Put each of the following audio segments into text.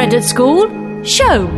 Fred at School Show.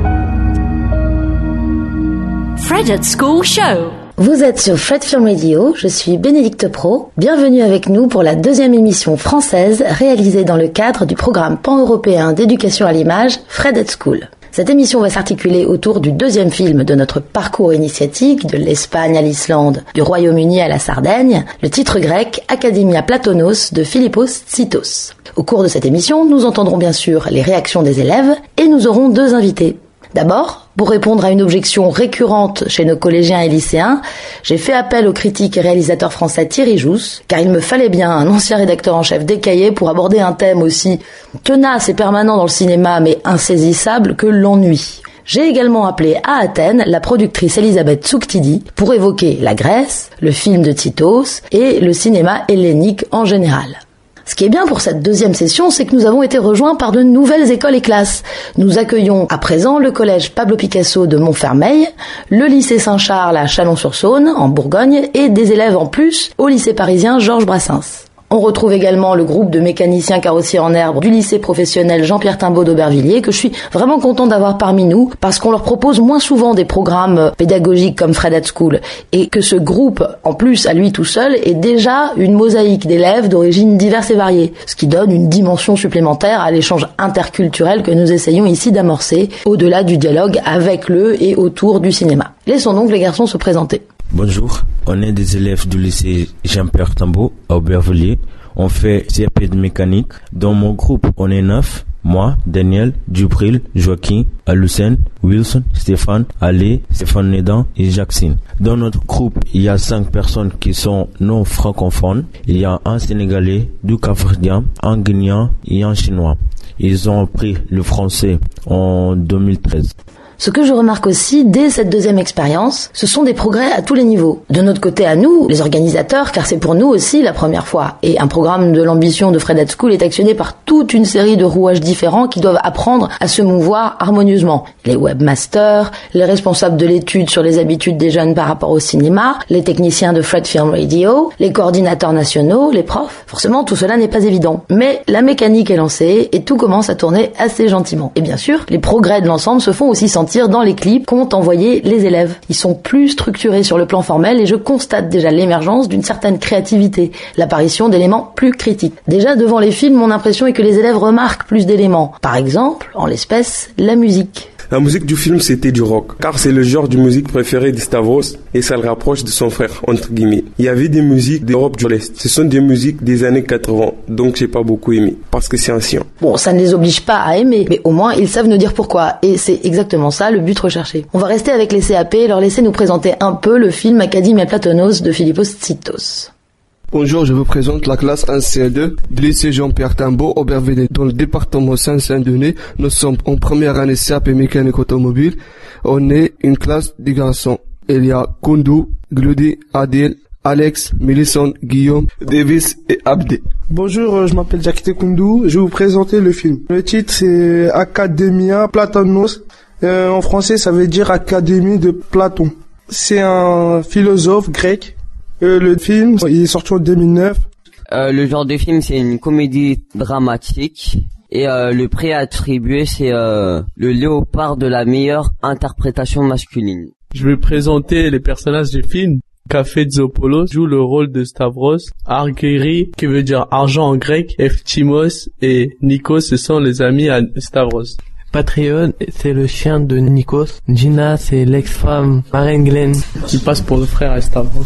Fred at School Show. Vous êtes sur Fred Film Radio, je suis Bénédicte Pro. Bienvenue avec nous pour la deuxième émission française réalisée dans le cadre du programme pan-européen d'éducation à l'image Fred at School. Cette émission va s'articuler autour du deuxième film de notre parcours initiatique, de l'Espagne à l'Islande, du Royaume-Uni à la Sardaigne, le titre grec Academia Platonos de Philippos Tsitos. Au cours de cette émission, nous entendrons bien sûr les réactions des élèves et nous aurons deux invités. D'abord, pour répondre à une objection récurrente chez nos collégiens et lycéens, j'ai fait appel au critique et réalisateur français Thierry Jousse, car il me fallait bien un ancien rédacteur en chef des Cahiers pour aborder un thème aussi tenace et permanent dans le cinéma mais insaisissable que l'ennui. J'ai également appelé à Athènes la productrice Elisabeth Tsouktidi pour évoquer la Grèce, le film de Tsitos et le cinéma hellénique en général. Ce qui est bien pour cette deuxième session, c'est que nous avons été rejoints par de nouvelles écoles et classes. Nous accueillons à présent le collège Pablo Picasso de Montfermeil, le lycée Saint-Charles à Chalon-sur-Saône, en Bourgogne, et des élèves en plus au lycée parisien Georges Brassens. On retrouve également le groupe de mécaniciens carrossiers en herbe du lycée professionnel Jean-Pierre Timbaud d'Aubervilliers, que je suis vraiment content d'avoir parmi nous, parce qu'on leur propose moins souvent des programmes pédagogiques comme Fred at School, et que ce groupe, en plus à lui tout seul, est déjà une mosaïque d'élèves d'origines diverses et variées, ce qui donne une dimension supplémentaire à l'échange interculturel que nous essayons ici d'amorcer, au-delà du dialogue avec le et autour du cinéma. Laissons donc les garçons se présenter. Bonjour, on est des élèves du lycée Jean-Pierre Timbaud à Aubervilliers. On fait CAP de mécanique. Dans mon groupe, on est 9. Moi, Daniel, Djibril, Joaquin, Alucène, Wilson, Stéphane, Ali, Stéphane Nedan et Jacqueline. Dans notre groupe, il y a 5 personnes qui sont non francophones. Il y a un Sénégalais, 2 Capverdiens, un Guinéen et un Chinois. Ils ont appris le français en 2013. Ce que je remarque aussi dès cette deuxième expérience, ce sont des progrès à tous les niveaux. De notre côté à nous, les organisateurs, car c'est pour nous aussi la première fois. Et un programme de l'ambition de Fred at School est actionné par toute une série de rouages différents qui doivent apprendre à se mouvoir harmonieusement. Les webmasters, les responsables de l'étude sur les habitudes des jeunes par rapport au cinéma, les techniciens de Fred Film Radio, les coordinateurs nationaux, les profs. Forcément, tout cela n'est pas évident. Mais la mécanique est lancée et tout commence à tourner assez gentiment. Et bien sûr, les progrès de l'ensemble se font aussi sentir dans les clips qu'ont envoyés les élèves. Ils sont plus structurés sur le plan formel et je constate déjà l'émergence d'une certaine créativité, l'apparition d'éléments plus critiques. Déjà devant les films, mon impression est que les élèves remarquent plus d'éléments. Par exemple, en l'espèce, la musique. La musique du film, c'était du rock, car c'est le genre de musique préféré de Stavros et ça le rapproche de son frère, entre guillemets. Il y avait des musiques d'Europe de l'Est. Ce sont des musiques des années 80, donc j'ai pas beaucoup aimé, parce que c'est ancien. Bon, ça ne les oblige pas à aimer, mais au moins ils savent nous dire pourquoi, et c'est exactement ça le but recherché. On va rester avec les CAP et leur laisser nous présenter un peu le film Academia Platonos de Philippos Tsitos. Bonjour, je vous présente la classe 1C2 du lycée Jean-Pierre Timbaud, Aubervilliers, dans le département Saint-Denis. Nous sommes en première année CAP mécanique automobile. On est une classe de garçons. Il y a Koundou, Gludi, Adil, Alex, Mélisson, Guillaume, Davis et Abdi. Bonjour, je m'appelle Jacqueline Koundou. Je vais vous présenter le film. Le titre c'est Academia Platonos. En français, ça veut dire Académie de Platon. C'est un philosophe grec. Le film, il est sorti en 2009. Le genre de film, c'est une comédie dramatique. Et le prix attribué, c'est le Léopard de la meilleure interprétation masculine. Je vais présenter les personnages du film. Kafezopoulos joue le rôle de Stavros. Argyri, qui veut dire argent en grec, Eftimos et Nikos, ce sont les amis à Stavros. Patreon, c'est le chien de Nikos. Gina, c'est l'ex-femme Marine Glenn, qui passe pour le frère à Stavros.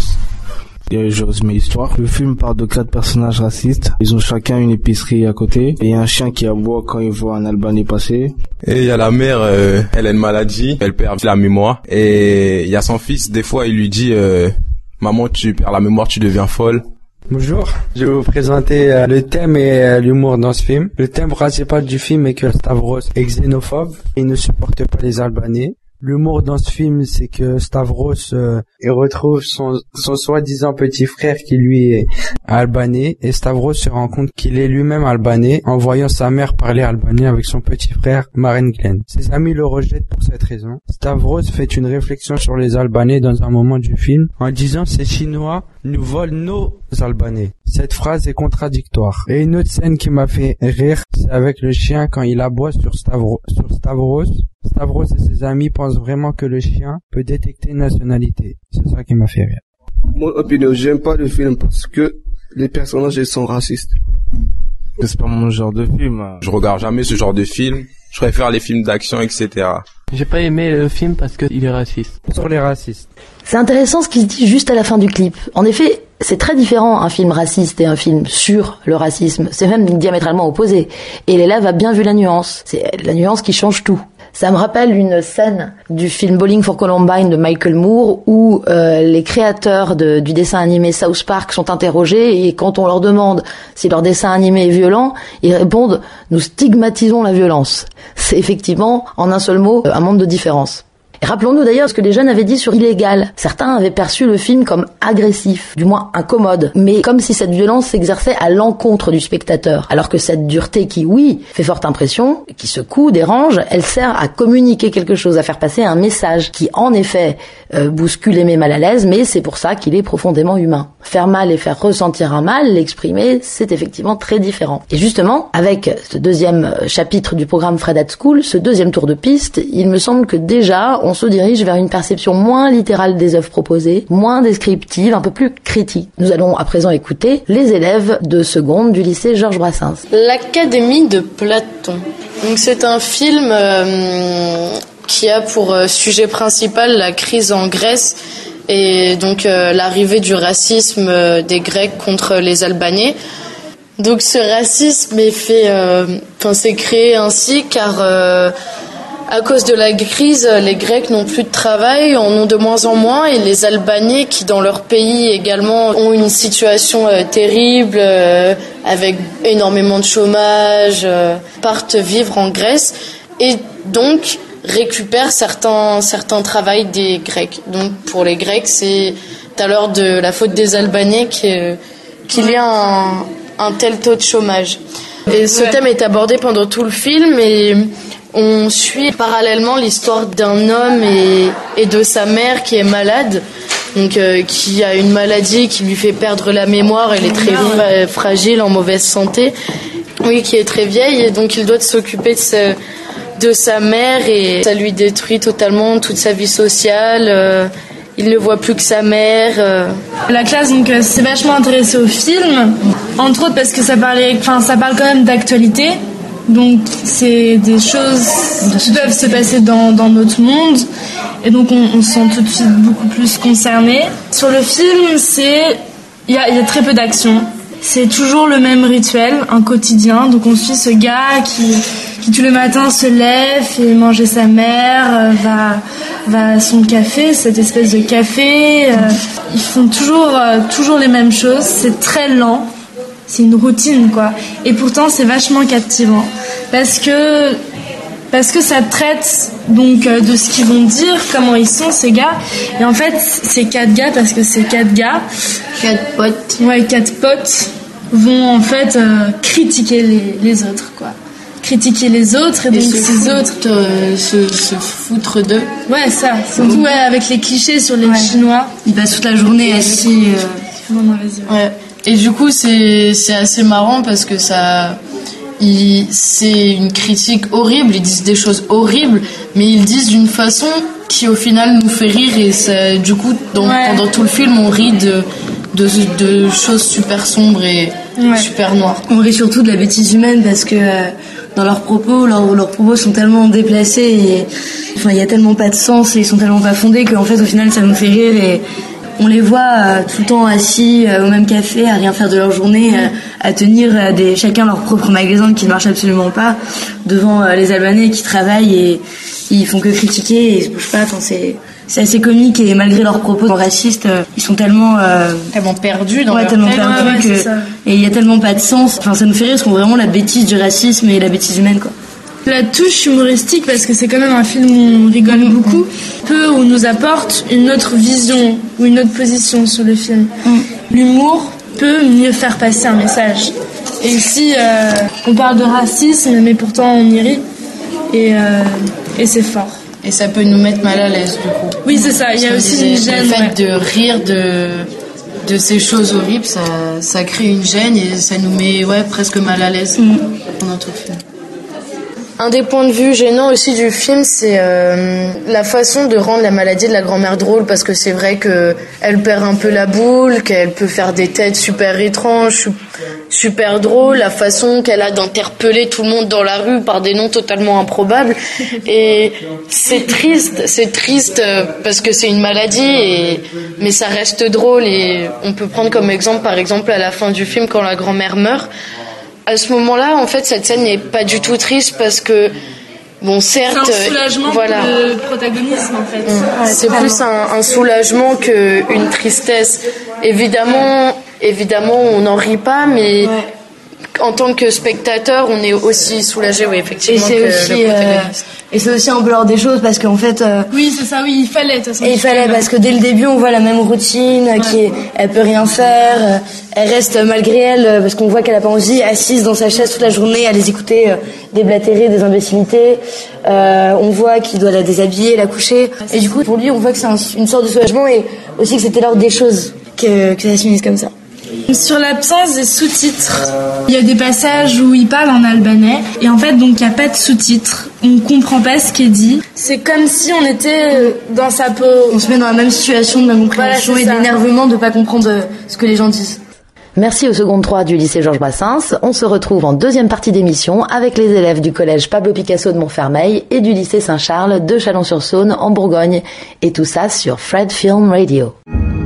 Je résume l'histoire. Le film parle de 4 personnages racistes. Ils ont chacun une épicerie à côté. Et il y a un chien qui aboie quand il voit un Albanais passer. Et il y a la mère, elle a une maladie, elle perd la mémoire. Et il y a son fils, des fois il lui dit maman, tu perds la mémoire, tu deviens folle. Bonjour, je vais vous présenter le thème et l'humour dans ce film. Le thème principal du film est que Stavros est xénophobe, il ne supporte pas les Albanais. L'humour dans ce film, c'est que Stavros il retrouve son soi-disant petit frère qui lui est albanais, et Stavros se rend compte qu'il est lui-même albanais en voyant sa mère parler albanais avec son petit frère Maren Glen. Ses amis le rejettent pour cette raison. Stavros fait une réflexion sur les Albanais dans un moment du film en disant ces Chinois nous volent nos Albanais. Cette phrase est contradictoire. Et une autre scène qui m'a fait rire, c'est avec le chien quand il aboie sur Stavros. Stavros et ses amis pensent vraiment que le chien peut détecter une nationalité. C'est ça qui m'a fait rire. Mon opinion, j'aime pas le film parce que les personnages ils sont racistes. C'est pas mon genre de film. Je regarde jamais ce genre de film. Je préfère les films d'action, etc. J'ai pas aimé le film parce qu'il est raciste. Sur les racistes. C'est intéressant ce qui se dit juste à la fin du clip. En effet, c'est très différent un film raciste et un film sur le racisme. C'est même diamétralement opposé. Et l'élève a bien vu la nuance. C'est la nuance qui change tout. Ça me rappelle une scène du film Bowling for Columbine de Michael Moore où les créateurs du dessin animé South Park sont interrogés et quand on leur demande si leur dessin animé est violent, ils répondent « Nous stigmatisons la violence ». C'est effectivement, en un seul mot, un monde de différence. Et rappelons-nous d'ailleurs ce que les jeunes avaient dit sur Illégal. Certains avaient perçu le film comme agressif, du moins incommode, mais comme si cette violence s'exerçait à l'encontre du spectateur. Alors que cette dureté qui, oui, fait forte impression, qui secoue, dérange, elle sert à communiquer quelque chose, à faire passer un message qui, en effet, bouscule et met mal à l'aise, mais c'est pour ça qu'il est profondément humain. Faire mal et faire ressentir un mal, l'exprimer, c'est effectivement très différent. Et justement, avec ce deuxième chapitre du programme Fred at School, ce deuxième tour de piste, il me semble que déjà, on se dirige vers une perception moins littérale des œuvres proposées, moins descriptive, un peu plus critique. Nous allons à présent écouter les élèves de seconde du lycée Georges Brassens. L'Académie de Platon. Donc c'est un film qui a pour sujet principal la crise en Grèce et donc l'arrivée du racisme des Grecs contre les Albanais. Donc ce racisme est c'est créé ainsi car à cause de la crise, les Grecs n'ont plus de travail, en ont de moins en moins, et les Albanais, qui dans leur pays également ont une situation terrible, avec énormément de chômage, partent vivre en Grèce, et donc récupèrent certains travails des Grecs. Donc pour les Grecs, c'est alors de la faute des Albanais qu'il y a un tel taux de chômage. Et ce thème est abordé pendant tout le film, et on suit parallèlement l'histoire d'un homme et de sa mère qui est malade, donc qui a une maladie qui lui fait perdre la mémoire. Elle est très fragile, en mauvaise santé. Oui, qui est très vieille, et donc il doit s'occuper de sa mère, et ça lui détruit totalement toute sa vie sociale. Il ne voit plus que sa mère. La classe, donc, s'est vachement intéressée au film, entre autres parce que ça parle quand même d'actualité. Donc c'est des choses qui peuvent se passer dans notre monde, et donc on se sent tout de suite beaucoup plus concerné. Sur le film, il y a très peu d'action. C'est toujours le même rituel, un quotidien. Donc on suit ce gars qui tous les matins se lève et manger sa mère, va à son café, cette espèce de café. Ils font toujours les mêmes choses. C'est très lent. C'est une routine, quoi. Et pourtant, c'est vachement captivant. Parce que ça traite, donc, de ce qu'ils vont dire, comment ils sont, ces gars. Et en fait, ces 4 gars, parce que c'est 4 gars. 4 potes. Ouais, 4 potes vont, en fait, critiquer les autres, quoi. Critiquer les autres, et donc ces autres se foutre d'eux. Ouais, ça. Surtout, ouais, avec les clichés sur les Chinois. Ils passent toute la journée assis. Non, vas-y. Ouais. Et du coup, c'est assez marrant parce que c'est une critique horrible. Ils disent des choses horribles, mais ils disent d'une façon qui, au final, nous fait rire. Et ça, du coup, pendant tout le film, on rit de choses super sombres et super noires. On rit surtout de la bêtise humaine parce que dans leurs propos, leurs propos sont tellement déplacés et il y a tellement pas de sens et ils sont tellement pas fondés qu'en fait, au final, ça nous fait rire. Et on les voit tout le temps assis au même café, à rien faire de leur journée, à tenir chacun leur propre magasin qui ne marche absolument pas, devant les Albanais qui travaillent et ils font que critiquer et ils se bougent pas. Enfin, c'est assez comique, et malgré leurs propos racistes, ils sont tellement perdus dans leur tête. Et il y a tellement pas de sens. Enfin, ça nous fait rire parce qu'on voit vraiment la bêtise du racisme et la bêtise humaine, quoi. La touche humoristique, parce que c'est quand même un film où on rigole beaucoup, peut ou nous apporte une autre vision ou une autre position sur le film. L'humour peut mieux faire passer un message. Et ici, on parle de racisme, mais pourtant on y rit. Et c'est fort. Et ça peut nous mettre mal à l'aise, du coup. Oui, c'est ça. Il y a aussi une gêne. Le fait de rire de ces choses horribles, ça crée une gêne et ça nous met presque mal à l'aise pendant tout le film. Un des points de vue gênants aussi du film, c'est la façon de rendre la maladie de la grand-mère drôle, parce que c'est vrai qu'elle perd un peu la boule, qu'elle peut faire des têtes super étranges, super drôles, la façon qu'elle a d'interpeller tout le monde dans la rue par des noms totalement improbables. Et c'est triste parce que c'est une maladie, mais ça reste drôle. Et on peut prendre comme exemple, par exemple, à la fin du film, quand la grand-mère meurt. À ce moment-là, en fait, cette scène n'est pas du tout triste parce que, bon, certes, c'est un soulagement pour le protagonisme, en fait. C'est plus un soulagement qu'une tristesse. Évidemment, on n'en rit pas, mais en tant que spectateur, on est aussi soulagé, oui, effectivement. Et c'est aussi en dehors des choses, parce qu'en fait... Oui, c'est ça, oui, il fallait, de toute façon. Et il fallait, parce que dès le début, on voit la même routine, elle peut rien faire, elle reste malgré elle, parce qu'on voit qu'elle a pas envie, assise dans sa chaise toute la journée, à les écouter déblatérer des imbécilités. On voit qu'il doit la déshabiller, la coucher. Et du coup, pour lui, on voit que c'est une sorte de soulagement, et aussi que c'était l'ordre des choses que ça se finisse comme ça. Sur l'absence des sous-titres, il y a des passages où il parle en albanais et en fait donc il n'y a pas de sous-titres, on comprend pas ce qui est dit. C'est comme si on était dans sa peau. On se met dans la même situation de incompréhension et d'énervement de pas comprendre ce que les gens disent. Merci au seconde 3 du lycée Georges Brassens. On se retrouve en deuxième partie d'émission avec les élèves du collège Pablo Picasso de Montfermeil et du lycée Saint-Charles de Chalon-sur-Saône en Bourgogne. Et tout ça sur Fred Film Radio.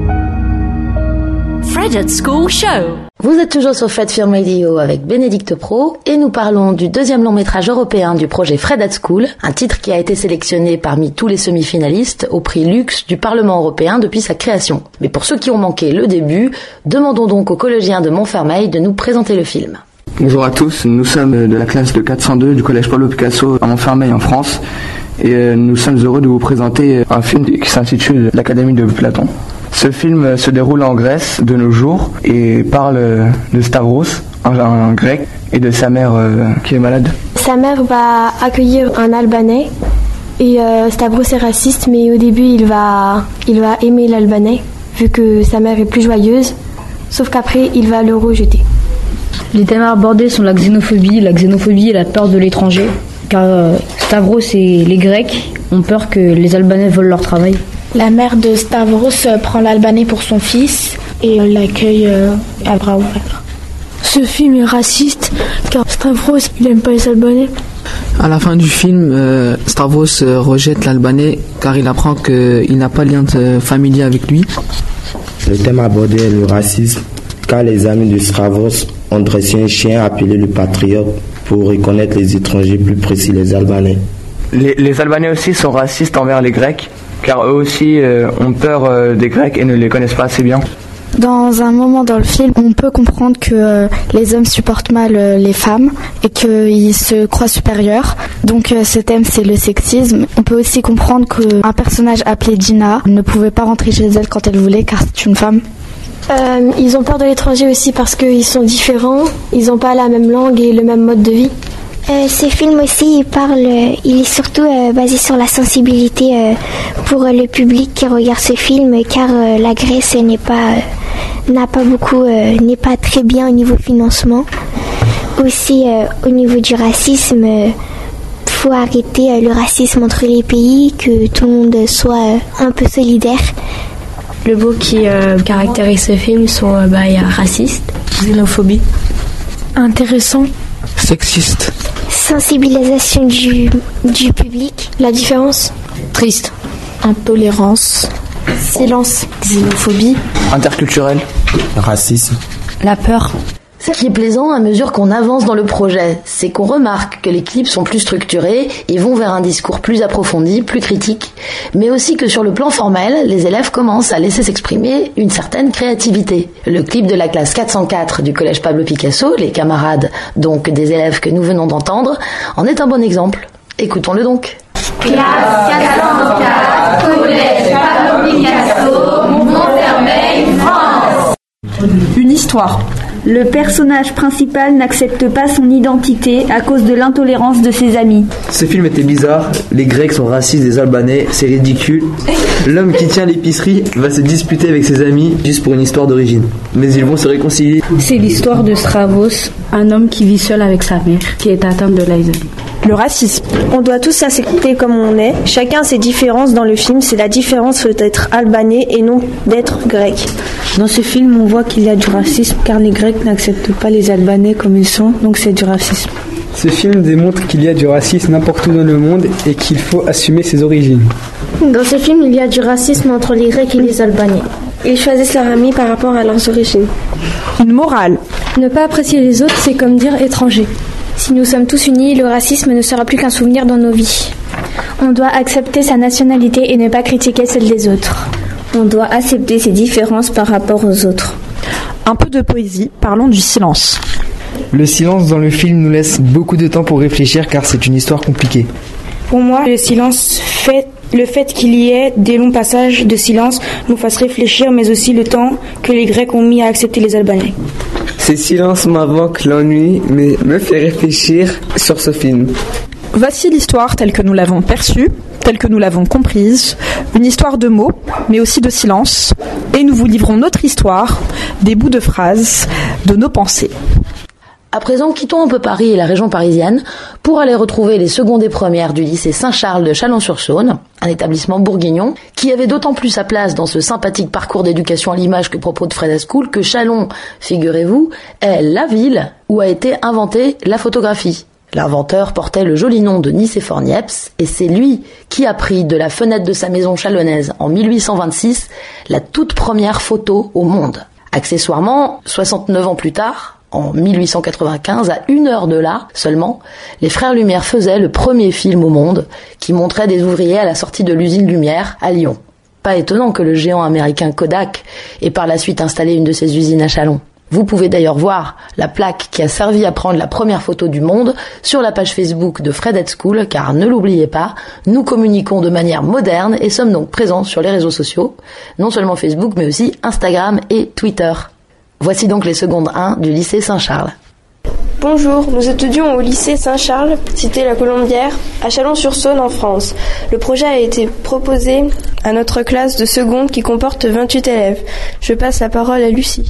Fred at School Show. Vous êtes toujours sur Fred Film Radio avec Bénédicte Pro et nous parlons du deuxième long métrage européen du projet Fred at School, un titre qui a été sélectionné parmi tous les semi-finalistes au prix Luxe du Parlement européen depuis sa création. Mais pour ceux qui ont manqué le début, demandons donc aux collégiens de Montfermeil de nous présenter le film. Bonjour à tous, nous sommes de la classe de 402 du collège Pablo Picasso à Montfermeil en France et nous sommes heureux de vous présenter un film qui s'intitule L'Académie de Platon. Ce film se déroule en Grèce de nos jours et parle de Stavros, un grec, et de sa mère qui est malade. Sa mère va accueillir un Albanais et Stavros est raciste, mais au début il va aimer l'Albanais vu que sa mère est plus joyeuse, sauf qu'après il va le rejeter. Les thèmes abordés sont la xénophobie et la peur de l'étranger, car Stavros et les Grecs ont peur que les Albanais volent leur travail. La mère de Stavros prend l'Albanais pour son fils et l'accueille à bras ouverts. Ce film est raciste car Stavros il aime pas les Albanais. À la fin du film, Stavros rejette l'Albanais car il apprend qu'il n'a pas de lien familier avec lui. Le thème abordé est le racisme car les amis de Stavros ont dressé un chien appelé le patriote pour reconnaître les étrangers, plus précis les Albanais. Les Albanais aussi sont racistes envers les Grecs car eux aussi ont peur des Grecs et ne les connaissent pas assez bien. Dans un moment dans le film, on peut comprendre que les hommes supportent mal les femmes et qu'ils se croient supérieurs. Donc ce thème, c'est le sexisme. On peut aussi comprendre qu'un personnage appelé Gina ne pouvait pas rentrer chez elle quand elle voulait car c'est une femme. Ils ont peur de l'étranger aussi parce qu'ils sont différents, ils n'ont pas la même langue et le même mode de vie. Ce film aussi, il est surtout basé sur la sensibilité pour le public qui regarde ce film, car la Grèce n'est pas très bien au niveau financement. Aussi, au niveau du racisme, faut arrêter le racisme entre les pays, que tout le monde soit un peu solidaire. Le mot qui caractérise ce film sont il y a raciste, xénophobie, intéressant, sexiste, sensibilisation du public, la différence, triste, intolérance, silence, xénophobie, interculturel, racisme, la peur. Ce qui est plaisant à mesure qu'on avance dans le projet, c'est qu'on remarque que les clips sont plus structurés et vont vers un discours plus approfondi, plus critique, mais aussi que sur le plan formel, les élèves commencent à laisser s'exprimer une certaine créativité. Le clip de la classe 404 du collège Pablo Picasso, les camarades donc des élèves que nous venons d'entendre, en est un bon exemple. Écoutons-le donc. Classe 404, collège Pablo Picasso, Montfermeil, France. Une histoire. Le personnage principal n'accepte pas son identité à cause de l'intolérance de ses amis. Ce film était bizarre, les Grecs sont racistes des Albanais, c'est ridicule. L'homme qui tient l'épicerie va se disputer avec ses amis juste pour une histoire d'origine. Mais ils vont se réconcilier. C'est l'histoire de Stravos, un homme qui vit seul avec sa mère, qui est atteinte de l'Alzheimer. Le racisme. On doit tous s'accepter comme on est. Chacun a ses différences dans le film. C'est la différence d'être albanais et non d'être grec. Dans ce film, on voit qu'il y a du racisme car les Grecs n'acceptent pas les Albanais comme ils sont, donc c'est du racisme. Ce film démontre qu'il y a du racisme n'importe où dans le monde et qu'il faut assumer ses origines. Dans ce film, il y a du racisme entre les Grecs et les Albanais. Ils choisissent leur ami par rapport à leurs origines. Une morale. Ne pas apprécier les autres, c'est comme dire étranger. Si nous sommes tous unis, le racisme ne sera plus qu'un souvenir dans nos vies. On doit accepter sa nationalité et ne pas critiquer celle des autres. On doit accepter ses différences par rapport aux autres. Un peu de poésie, parlons du silence. Le silence dans le film nous laisse beaucoup de temps pour réfléchir car c'est une histoire compliquée. Pour moi, le silence le fait qu'il y ait des longs passages de silence nous fasse réfléchir, mais aussi le temps que les Grecs ont mis à accepter les Albanais. Ces silences m'invoquent l'ennui, mais me fait réfléchir sur ce film. Voici l'histoire telle que nous l'avons perçue, telle que nous l'avons comprise, une histoire de mots, mais aussi de silence, et nous vous livrons notre histoire, des bouts de phrases, de nos pensées. À présent, quittons un peu Paris et la région parisienne pour aller retrouver les secondes et premières du lycée Saint-Charles de Chalon-sur-Saône, un établissement bourguignon qui avait d'autant plus sa place dans ce sympathique parcours d'éducation à l'image que propose Fred School que Chalon, figurez-vous, est la ville où a été inventée la photographie. L'inventeur portait le joli nom de Nicéphore Niepce et c'est lui qui a pris de la fenêtre de sa maison chalonnaise en 1826 la toute première photo au monde. Accessoirement, 69 ans plus tard, en 1895, à 1 heure de là seulement, les frères Lumière faisaient le premier film au monde qui montrait des ouvriers à la sortie de l'usine Lumière à Lyon. Pas étonnant que le géant américain Kodak ait par la suite installé une de ses usines à Chalon. Vous pouvez d'ailleurs voir la plaque qui a servi à prendre la première photo du monde sur la page Facebook de Fred School, car ne l'oubliez pas, nous communiquons de manière moderne et sommes donc présents sur les réseaux sociaux, non seulement Facebook mais aussi Instagram et Twitter. Voici donc les secondes 1 du lycée Saint-Charles. Bonjour, nous étudions au lycée Saint-Charles, cité La Colombière, à Chalon-sur-Saône en France. Le projet a été proposé à notre classe de seconde qui comporte 28 élèves. Je passe la parole à Lucie.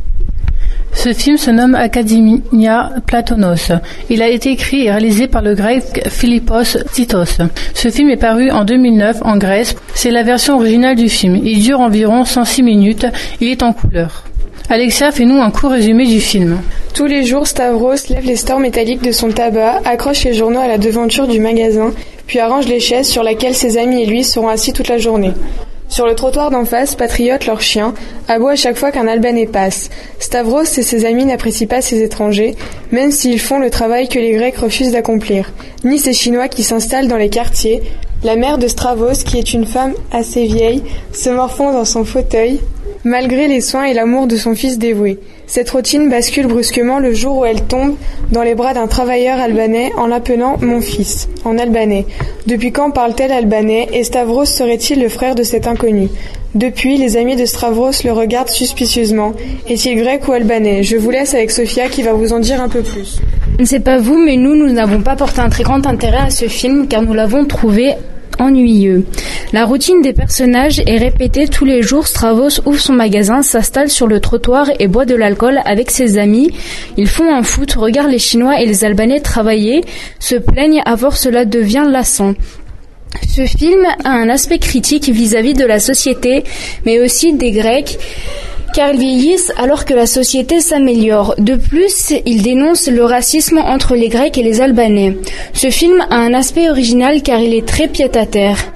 Ce film se nomme Academia Platonos. Il a été écrit et réalisé par le grec Philippos Titos. Ce film est paru en 2009 en Grèce. C'est la version originale du film. Il dure environ 106 minutes. Il est en couleur. Alexia, fais-nous un court résumé du film. Tous les jours, Stavros lève les stores métalliques de son tabac, accroche les journaux à la devanture du magasin, puis arrange les chaises sur lesquelles ses amis et lui seront assis toute la journée. Sur le trottoir d'en face, Patriote, leur chien, aboie à chaque fois qu'un Albanais passe. Stavros et ses amis n'apprécient pas ces étrangers, même s'ils font le travail que les Grecs refusent d'accomplir, ni ces Chinois qui s'installent dans les quartiers. La mère de Stravos, qui est une femme assez vieille, se morfond dans son fauteuil, malgré les soins et l'amour de son fils dévoué. Cette routine bascule brusquement le jour où elle tombe dans les bras d'un travailleur albanais en l'appelant « mon fils » en albanais. Depuis quand parle-t-elle albanais et Stavros serait-il le frère de cet inconnu ? Depuis, les amis de Stavros le regardent suspicieusement. Est-il grec ou albanais ? Je vous laisse avec Sophia qui va vous en dire un peu plus. Je ne sais pas vous, mais nous n'avons pas porté un très grand intérêt à ce film car nous l'avons trouvé ennuyeux. La routine des personnages est répétée tous les jours. Stravos ouvre son magasin, s'installe sur le trottoir et boit de l'alcool avec ses amis. Ils font un foot, regardent les Chinois et les Albanais travailler, se plaignent, à force cela devient lassant. Ce film a un aspect critique vis-à-vis de la société, mais aussi des Grecs, car ils vieillissent alors que la société s'améliore. De plus, il dénonce le racisme entre les Grecs et les Albanais. Ce film a un aspect original car il est très pied-à-terre.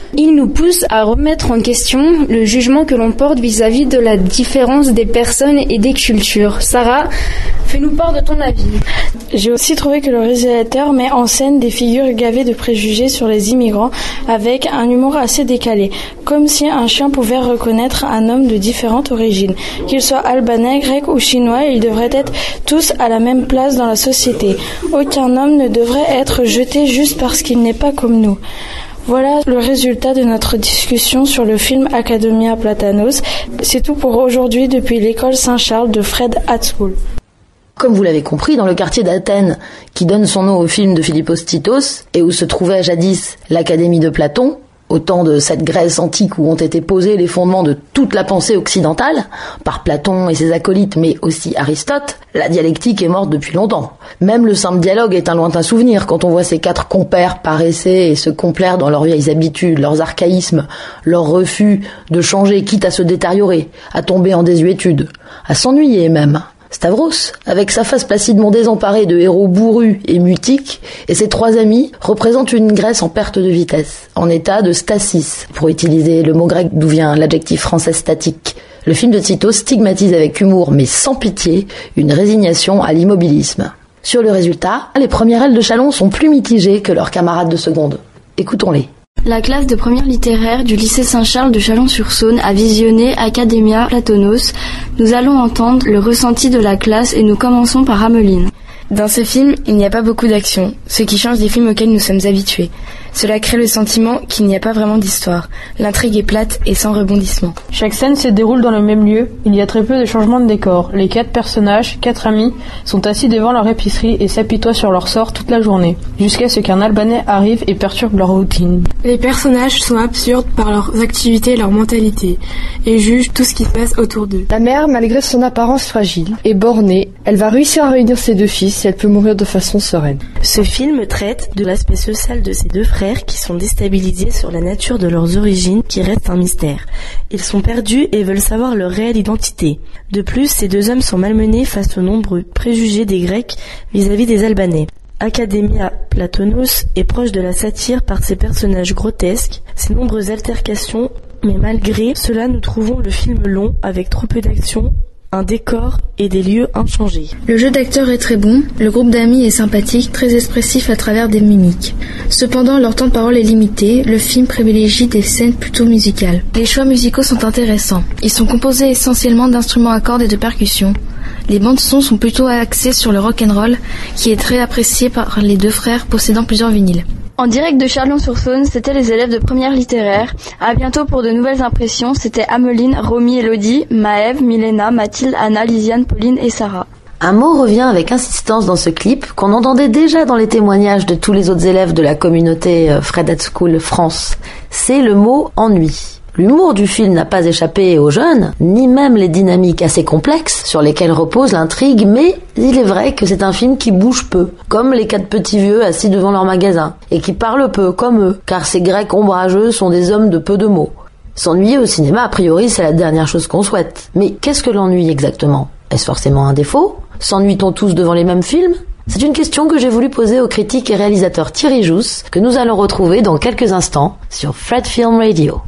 Il nous pousse à remettre en question le jugement que l'on porte vis-à-vis de la différence des personnes et des cultures. Sarah, fais-nous part de ton avis. J'ai aussi trouvé que le réalisateur met en scène des figures gavées de préjugés sur les immigrants avec un humour assez décalé, comme si un chien pouvait reconnaître un homme de différentes origines. Qu'il soit albanais, grec ou chinois, ils devraient être tous à la même place dans la société. Aucun homme ne devrait être jeté juste parce qu'il n'est pas comme nous. Voilà le résultat de notre discussion sur le film Academia Platanos. C'est tout pour aujourd'hui depuis l'école Saint-Charles de Fred School. Comme vous l'avez compris, dans le quartier d'Athènes, qui donne son nom au film de Philippos Titos, et où se trouvait jadis l'Académie de Platon, au temps de cette Grèce antique où ont été posés les fondements de toute la pensée occidentale, par Platon et ses acolytes, mais aussi Aristote, la dialectique est morte depuis longtemps. Même le simple dialogue est un lointain souvenir quand on voit ces 4 compères paresser et se complaire dans leurs vieilles habitudes, leurs archaïsmes, leur refus de changer quitte à se détériorer, à tomber en désuétude, à s'ennuyer même. Stavros, avec sa face placidement désemparée de héros bourrus et mutiques, et ses 3 amis, représente une Grèce en perte de vitesse, en état de stasis, pour utiliser le mot grec d'où vient l'adjectif français statique. Le film de Titos stigmatise avec humour, mais sans pitié, une résignation à l'immobilisme. Sur le résultat, les premières ailes de Chalon sont plus mitigées que leurs camarades de seconde. Écoutons-les. La classe de première littéraire du lycée Saint-Charles de Chalon-sur-Saône a visionné Academia Platonos. Nous allons entendre le ressenti de la classe et nous commençons par Ameline. Dans ce film, il n'y a pas beaucoup d'action, ce qui change des films auxquels nous sommes habitués. Cela crée le sentiment qu'il n'y a pas vraiment d'histoire. L'intrigue est plate et sans rebondissement. Chaque scène se déroule dans le même lieu. Il y a très peu de changements de décor. Les 4 personnages, 4 amis, sont assis devant leur épicerie et s'apitoient sur leur sort toute la journée, jusqu'à ce qu'un Albanais arrive et perturbe leur routine. Les personnages sont absurdes par leurs activités et leur mentalité, et jugent tout ce qui se passe autour d'eux. La mère, malgré son apparence fragile et bornée, elle va réussir à réunir ses 2 fils et elle peut mourir de façon sereine. Ce film traite de l'aspect social de ces 2 frères qui sont déstabilisés sur la nature de leurs origines qui reste un mystère. Ils sont perdus et veulent savoir leur réelle identité. De plus, ces 2 hommes sont malmenés face aux nombreux préjugés des Grecs vis-à-vis des Albanais. Academia Platonos est proche de la satire par ses personnages grotesques, ses nombreuses altercations, mais malgré cela nous trouvons le film long avec trop peu d'action, un décor et des lieux inchangés. Le jeu d'acteur est très bon, le groupe d'amis est sympathique, très expressif à travers des mimiques. Cependant, leur temps de parole est limité, le film privilégie des scènes plutôt musicales. Les choix musicaux sont intéressants. Ils sont composés essentiellement d'instruments à cordes et de percussions. Les bandes-sons sont plutôt axées sur le rock'n'roll, qui est très apprécié par les 2 frères possédant plusieurs vinyles. En direct de Chalon-sur-Saône, c'était les élèves de première littéraire. À bientôt pour de nouvelles impressions. C'était Ameline, Romy, Elodie, Maëve, Milena, Mathilde, Anna, Lisiane, Pauline et Sarah. Un mot revient avec insistance dans ce clip qu'on entendait déjà dans les témoignages de tous les autres élèves de la communauté Fred School France. C'est le mot ennui. L'humour du film n'a pas échappé aux jeunes, ni même les dynamiques assez complexes sur lesquelles repose l'intrigue, mais il est vrai que c'est un film qui bouge peu, comme les 4 petits vieux assis devant leur magasin, et qui parlent peu, comme eux, car ces Grecs ombrageux sont des hommes de peu de mots. S'ennuyer au cinéma, a priori, c'est la dernière chose qu'on souhaite. Mais qu'est-ce que l'ennui exactement ? Est-ce forcément un défaut ? S'ennuie-t-on tous devant les mêmes films ? C'est une question que j'ai voulu poser au critique et réalisateur Thierry Jousse, que nous allons retrouver dans quelques instants sur Fred Film Radio.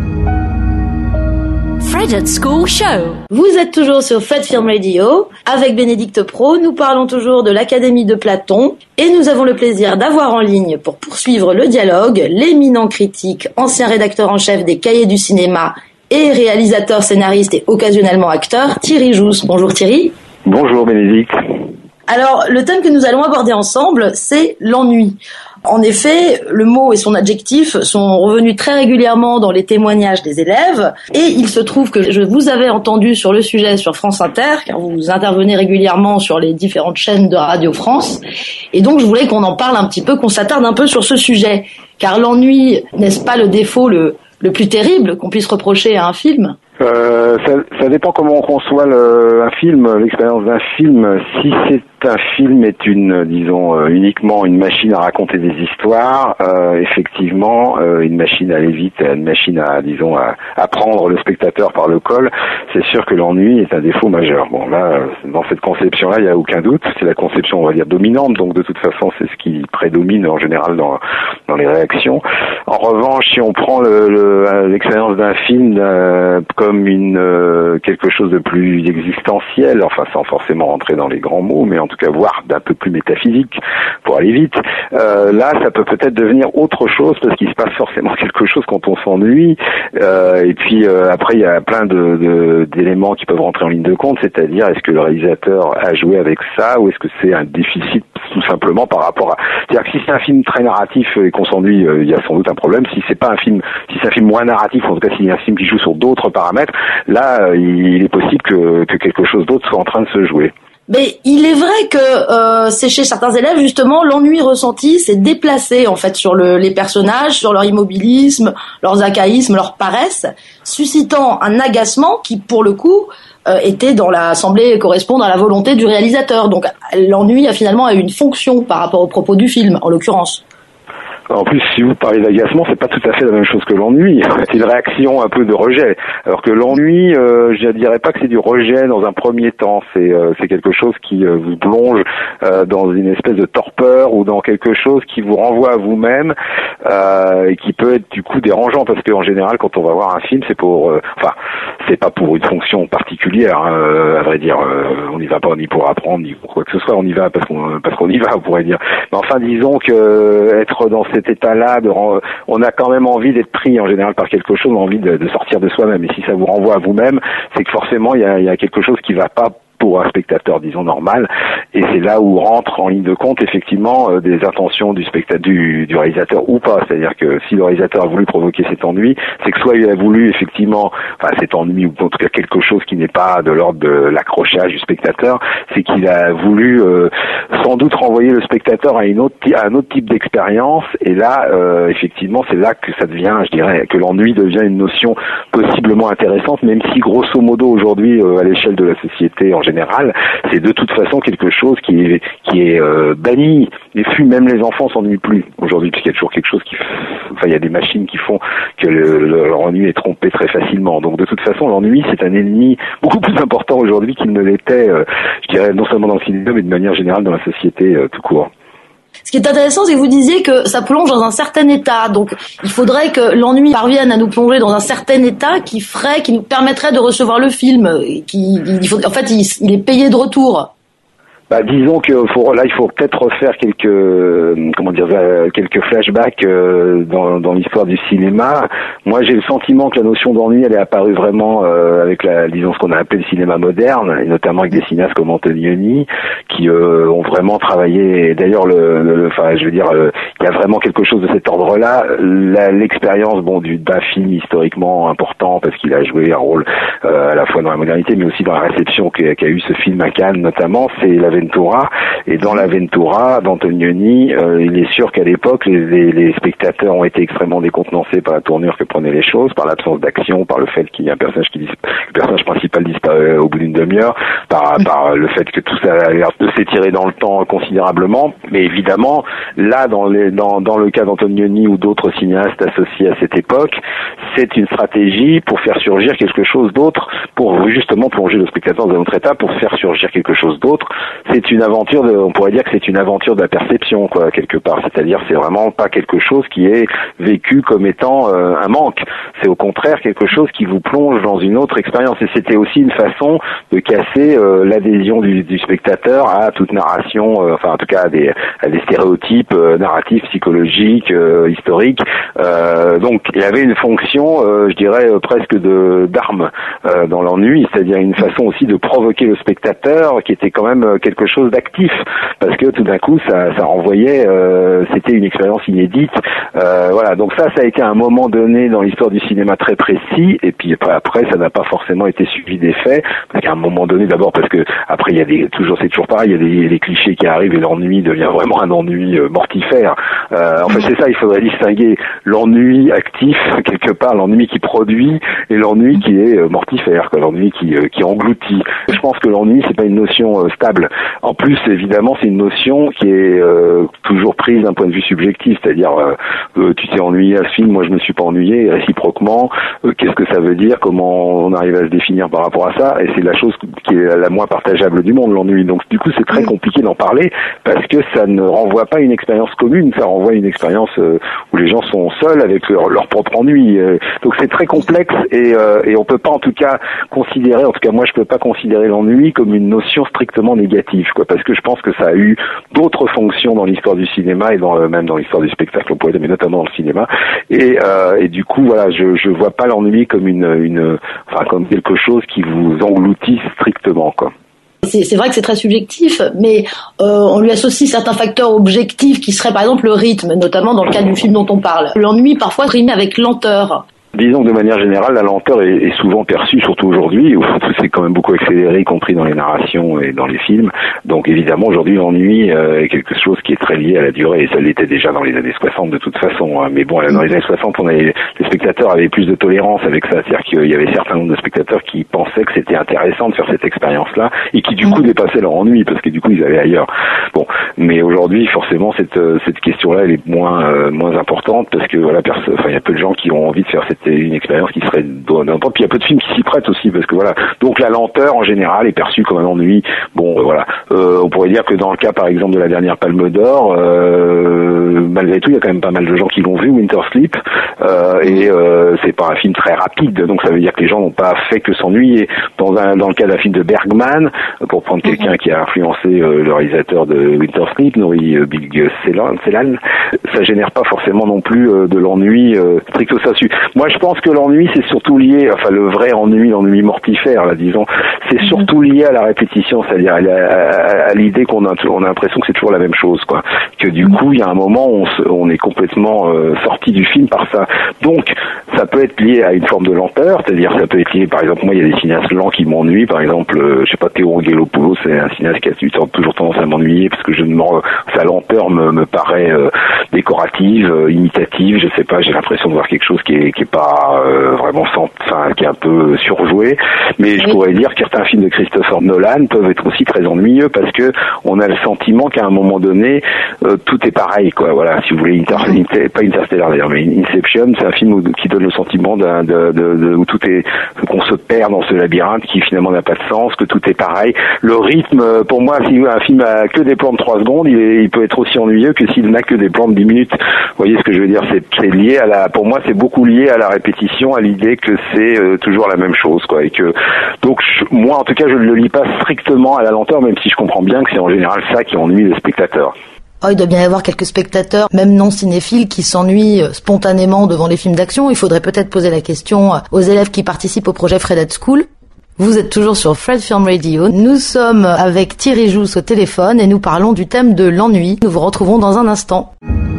Fred School Show. Vous êtes toujours sur Fred Film Radio. Avec Bénédicte Pro, nous parlons toujours de l'Académie de Platon et nous avons le plaisir d'avoir en ligne pour poursuivre le dialogue l'éminent critique, ancien rédacteur en chef des Cahiers du cinéma et réalisateur, scénariste et occasionnellement acteur, Thierry Jousse. Bonjour Thierry. Bonjour Bénédicte. Alors, le thème que nous allons aborder ensemble, c'est l'ennui. En effet, le mot et son adjectif sont revenus très régulièrement dans les témoignages des élèves et il se trouve que je vous avais entendu sur le sujet sur France Inter, car vous intervenez régulièrement sur les différentes chaînes de Radio France et donc je voulais qu'on en parle un petit peu, qu'on s'attarde un peu sur ce sujet, car l'ennui, n'est-ce pas le défaut le plus terrible qu'on puisse reprocher à un film ? Ça dépend comment on conçoit un film, l'expérience d'un film. Si c'est un film est uniquement une machine à raconter des histoires, effectivement, une machine à aller vite, une machine à prendre le spectateur par le col, c'est sûr que l'ennui est un défaut majeur. Bon, là, dans cette conception-là, il n'y a aucun doute. C'est la conception, on va dire, dominante. Donc, de toute façon, c'est ce qui prédomine en général dans les réactions. En revanche, si on prend l'expérience d'un film comme quelque chose de plus existentiel, enfin, sans forcément rentrer dans les grands mots, mais en tout cas, voire d'un peu plus métaphysique, pour aller vite, là, ça peut peut-être devenir autre chose, parce qu'il se passe forcément quelque chose quand on s'ennuie. Et puis, après, il y a plein d'éléments qui peuvent rentrer en ligne de compte, c'est-à-dire, est-ce que le réalisateur a joué avec ça, ou est-ce que c'est un déficit tout simplement par rapport à... C'est-à-dire que si c'est un film très narratif et qu'on s'ennuie, il y a sans doute un problème. Si c'est un film moins narratif, en tout cas s'il y a un film qui joue sur d'autres paramètres, là, il est possible que quelque chose d'autre soit en train de se jouer. Mais il est vrai que c'est chez certains élèves, justement, l'ennui ressenti s'est déplacé, en fait, sur les personnages, sur leur immobilisme, leurs achaïsmes, leur paresse, suscitant un agacement qui, pour le coup, était semblait correspondre à la volonté du réalisateur. Donc, l'ennui a finalement eu une fonction par rapport au propos du film, en l'occurrence. En plus, si vous parlez d'agacement, c'est pas tout à fait la même chose que l'ennui. C'est une réaction un peu de rejet. Alors que l'ennui, je ne dirais pas que c'est du rejet dans un premier temps. C'est quelque chose qui vous plonge dans une espèce de torpeur ou dans quelque chose qui vous renvoie à vous-même et qui peut être du coup dérangeant, parce qu'en général, quand on va voir un film, c'est c'est pas pour une fonction particulière. À vrai dire, on n'y va pas ni pour apprendre ni pour quoi que ce soit. On y va parce qu'on y va, on pourrait dire. Mais enfin, disons que être dans cet état-là, on a quand même envie d'être pris en général par quelque chose, on a envie de sortir de soi-même. Et si ça vous renvoie à vous-même, c'est que forcément il y a quelque chose qui va pas pour un spectateur, disons, normal. Et c'est là où rentre en ligne de compte, effectivement, des intentions du réalisateur ou pas. C'est-à-dire que si le réalisateur a voulu provoquer cet ennui, c'est que soit il a voulu, effectivement, cet ennui, ou en tout cas quelque chose qui n'est pas de l'ordre de l'accrochage du spectateur, c'est qu'il a voulu, sans doute renvoyer le spectateur à un autre type d'expérience. Et là, effectivement, c'est là que ça devient, je dirais, que l'ennui devient une notion possiblement intéressante, même si, grosso modo, aujourd'hui, à l'échelle de la société, en général, c'est de toute façon quelque chose qui est banni. Et même les enfants s'ennuient plus aujourd'hui, puisqu'il y a toujours quelque chose il y a des machines qui font que leur ennui est trompé très facilement. Donc de toute façon, l'ennui, c'est un ennemi beaucoup plus important aujourd'hui qu'il ne l'était, je dirais, non seulement dans le cinéma, mais de manière générale dans la société tout court. Ce qui est intéressant, c'est que vous disiez que ça plonge dans un certain état. Donc, il faudrait que l'ennui parvienne à nous plonger dans un certain état qui nous permettrait de recevoir le film. Il est payé de retour. Disons que il faut peut-être refaire quelques flashbacks dans l'histoire du cinéma. Moi, j'ai le sentiment que la notion d'ennui, elle est apparue vraiment avec ce qu'on a appelé le cinéma moderne, et notamment avec des cinéastes comme Antonioni, qui ont vraiment travaillé. Et d'ailleurs, il y a vraiment quelque chose de cet ordre-là. L'expérience, d'un film historiquement important, parce qu'il a joué un rôle à la fois dans la modernité, mais aussi dans la réception qu'a eu ce film à Cannes, notamment, c'est l'Avventura. Et dans l'Avventura d'Antonioni, il est sûr qu'à l'époque, les spectateurs ont été extrêmement décontenancés par la tournure que prenaient les choses, par l'absence d'action, par le fait qu'il y ait un personnage le personnage principal disparaît au bout d'une demi-heure, par le fait que tout ça a l'air de s'étirer dans le temps considérablement. Mais évidemment, là, dans le cas d'Antonioni ou d'autres cinéastes associés à cette époque, c'est une stratégie pour faire surgir quelque chose d'autre, pour justement plonger le spectateur dans un autre état, pour faire surgir quelque chose d'autre. C'est une aventure on pourrait dire que c'est une aventure de la perception, quoi, quelque part. C'est-à-dire, c'est vraiment pas quelque chose qui est vécu comme étant un manque. C'est au contraire quelque chose qui vous plonge dans une autre expérience. Et c'était aussi une façon de casser l'adhésion du spectateur à toute narration, en tout cas à des stéréotypes narratifs, psychologiques, historiques. Donc, il y avait une fonction, je dirais, presque d'arme dans l'ennui, c'est-à-dire une façon aussi de provoquer le spectateur, qui était quand même quelque chose d'actif, parce que tout d'un coup ça renvoyait, c'était une expérience inédite, voilà. Donc ça a été à un moment donné dans l'histoire du cinéma très précis, et puis après ça n'a pas forcément été suivi des faits, parce qu'à un moment donné, d'abord parce que après c'est toujours pareil, il y a des clichés qui arrivent et l'ennui devient vraiment un ennui mortifère. En fait, c'est ça, il faudrait distinguer l'ennui actif, quelque part, l'ennui qui produit, et l'ennui qui est mortifère, quoi, l'ennui qui engloutit. Je pense que l'ennui, c'est pas une notion stable. En plus, évidemment, c'est une notion qui est toujours prise d'un point de vue subjectif, c'est-à-dire tu t'es ennuyé à ce film, moi je me suis pas ennuyé, et réciproquement, qu'est-ce que ça veut dire, comment on arrive à se définir par rapport à ça, et c'est la chose qui est la moins partageable du monde, l'ennui. Donc du coup, c'est très compliqué d'en parler, parce que ça ne renvoie pas à une expérience commune, ça renvoie à une expérience où les gens sont seuls avec leur propre ennui. Donc c'est très complexe, et on peut pas en tout cas considérer, en tout cas moi je peux pas considérer l'ennui comme une notion strictement négative, quoi, parce que je pense que ça a eu d'autres fonctions dans l'histoire du cinéma et même dans l'histoire du spectacle, on pourrait dire, mais notamment dans le cinéma. Et du coup, voilà, je vois pas l'ennui comme comme quelque chose qui vous engloutit strictement, quoi. C'est vrai que c'est très subjectif, mais on lui associe certains facteurs objectifs qui seraient par exemple le rythme, notamment dans le cas du film dont on parle. L'ennui parfois rime avec lenteur. Disons que de manière générale, la lenteur est souvent perçue, surtout aujourd'hui, où c'est quand même beaucoup accéléré, y compris dans les narrations et dans les films. Donc évidemment, aujourd'hui, l'ennui est quelque chose qui est très lié à la durée, et ça l'était déjà dans les années 60 de toute façon. Mais bon, dans les années 60, les spectateurs avaient plus de tolérance avec ça, c'est-à-dire qu'il y avait un certain nombre de spectateurs qui pensaient que c'était intéressant de faire cette expérience-là, et qui du coup dépassaient leur ennui, parce que du coup, ils allaient ailleurs. Bon, mais aujourd'hui, forcément, cette question-là, elle est moins importante, parce que voilà, il y a peu de gens qui ont envie de faire une expérience qui serait n'importe. Puis il y a peu de films qui s'y prêtent aussi, parce que voilà. Donc la lenteur en général est perçue comme un ennui. Bon, voilà. On pourrait dire que dans le cas, par exemple, de la dernière Palme d'Or, malgré tout, il y a quand même pas mal de gens qui l'ont vu, Winter Sleep, et c'est pas un film très rapide, donc ça veut dire que les gens n'ont pas fait que s'ennuyer. Dans le cas d'un film de Bergman, pour prendre quelqu'un qui a influencé le réalisateur de Winter Sleep, Nouri Bilge Ceylan, ça génère pas forcément non plus de l'ennui stricto sensu. Moi, je pense que l'ennui, c'est surtout lié, enfin le vrai ennui, l'ennui mortifère, là, disons, c'est surtout lié à la répétition, c'est-à-dire à l'idée qu'on a l'impression que c'est toujours la même chose, quoi. Que du coup, il y a un moment où on est complètement sorti du film par ça. Donc, ça peut être lié à une forme de lenteur, c'est-à-dire ça peut être lié, par exemple, moi, il y a des cinéastes lents qui m'ennuient, par exemple, je sais pas, Théo Angelopoulos, c'est un cinéaste qui a toujours tendance à m'ennuyer parce que sa lenteur me paraît décorative, imitative, je sais pas, j'ai l'impression de voir quelque chose qui est pas vraiment qui est un peu surjoué, mais je pourrais dire que certains films de Christopher Nolan peuvent être aussi très ennuyeux parce que on a le sentiment qu'à un moment donné tout est pareil, quoi. Voilà, si vous voulez, pas Interstellar d'ailleurs, mais Inception, c'est un film qui donne le sentiment où tout est, qu'on se perd dans ce labyrinthe qui finalement n'a pas de sens, que tout est pareil. Le rythme, pour moi, si un film a que des plans de 3 secondes, il peut être aussi ennuyeux que s'il n'a que des plans de 10 minutes. Vous voyez ce que je veux dire? C'est lié pour moi, c'est beaucoup lié à la répétition, à l'idée que c'est toujours la même chose, quoi, et que donc moi en tout cas je ne le lis pas strictement à la lenteur, même si je comprends bien que c'est en général ça qui ennuie les spectateurs. Oh, il doit bien y avoir quelques spectateurs, même non cinéphiles, qui s'ennuient spontanément devant les films d'action. Il faudrait peut-être poser la question aux élèves qui participent au projet Fred at School. Vous êtes toujours sur Fred Film Radio. Nous sommes avec Thierry Jousse au téléphone et nous parlons du thème de l'ennui. Nous vous retrouvons dans un instant.